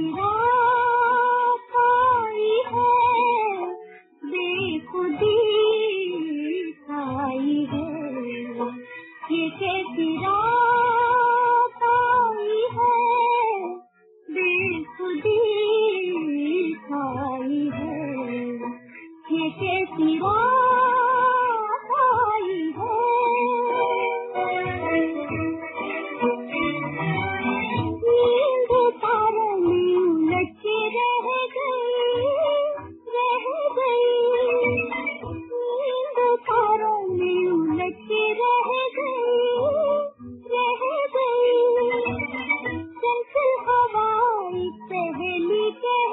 रात आई है, बेखुदी छाई है, ये कैसी रात आई है, बेखुदी छाई है, ये कैसी रात आई है। नींद तारों में उलझ के रह गई, नींद तारों में उलझ के रह गई, चंचल हवा एक पहेली कह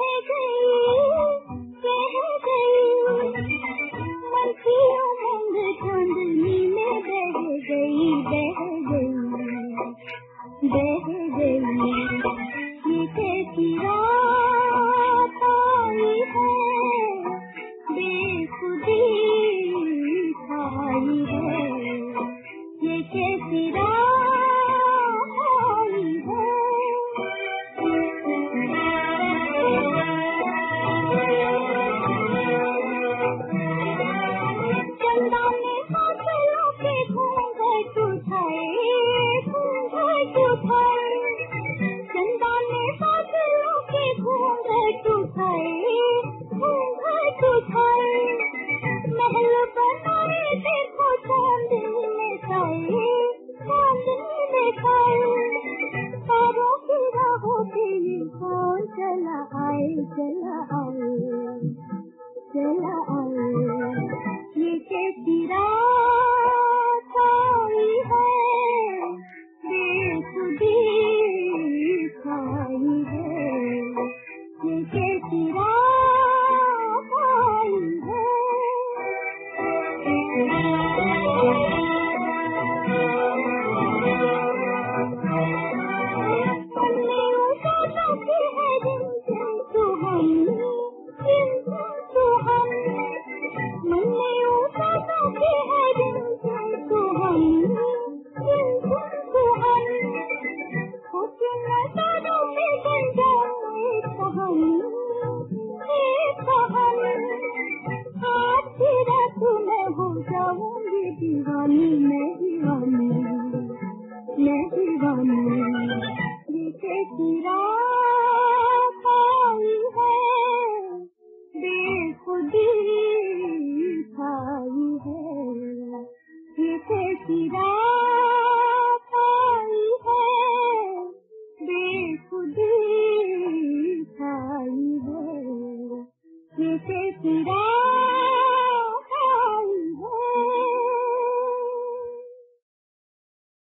गई, मन की उमंग चांदनी में बह गई, ये कैसी रात आई है, बेखुदी छाई है, ये कैसी रात आई है। चंदा ने बादलों के घूंघट उठाए, चंदा ने बादलों के घूंघट उठाए, महल बनाए देखो चांदनी में खाए, तारों की राहों पे ये कौन चला आए, ये कैसी रात आई है, बेखुदी छाई है, ये कैसी रात आई है। हमने उठाता की है रिमझिम सुहान, हमने उठाता की है रिमझिम सुहान, होके नजारों में बन जाऊं एक कहानी, आज की रात मैं हो जाऊंगी दीवानी, मैं दीवानी, ये कैसी रात आई है, बेखुदी छाई है, ये कैसी रात आई है, बेखुदी छाई है, ये कैसी रात